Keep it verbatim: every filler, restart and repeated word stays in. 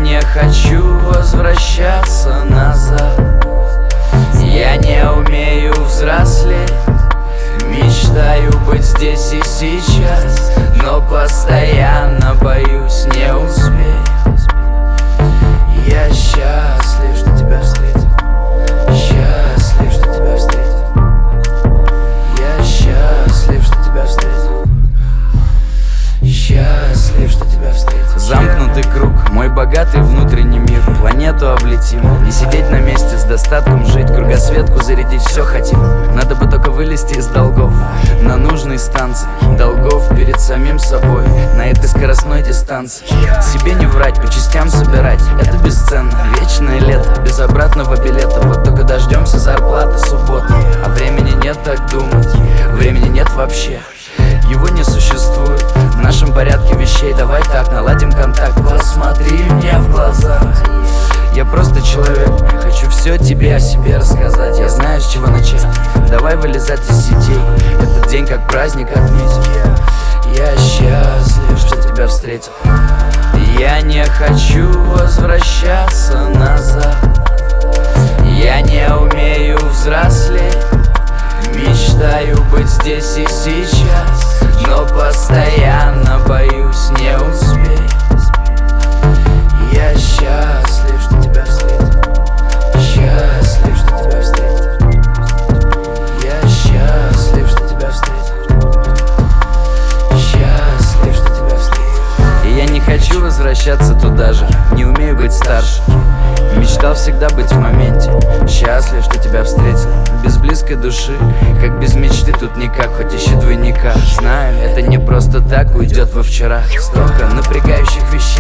не хочу возвращаться назад. Я не умею взрослеть, мечтаю быть здесь и сейчас, но постоянно боюсь не успеть. Я счастлив, что тебя встретил, счастлив, что тебя встретил. Я счастлив, что тебя встретил, счастлив, что тебя встретил. Замкнутый круг, мой богатый внутренний мир. Планету облетим, не сидеть на месте, с достатком жить. Кругосветку зарядить все хотим. Надо бы только вылезти из долгов на нужной станции. Долгов перед самим собой на этой скоростной дистанции. Себе не врать, по частям собирать, это бесценно. Вечное лето, без обратного билета. Вот только дождемся зарплаты субботы. А времени нет так думать, времени нет вообще. Его не существует в нашем порядке вещей. Давай так, наладим контакт, посмотри мне в глаза. Я просто человек, хочу все тебе о себе рассказать. Я знаю, с чего начать, давай вылезать из сетей. Этот день как праздник отметить. Я счастлив, что тебя встретил. Я не хочу возвращаться назад. Я не умею взрослеть, мечтаю быть здесь и сейчас, но постоянно боюсь не успеть. Я счастлив, что тебя встретил, счастлив, что тебя встретил. Я счастлив, что тебя встретил, счастлив, что тебя встретил. И я не хочу возвращаться туда же, не умею быть старше. Мечтал всегда быть в моменте, счастлив, что тебя встретил. Без близкой души, как без мечты, тут никак, хоть ищи двойника. Знаю, это не просто так уйдет во вчера. Столько напрягающих вещей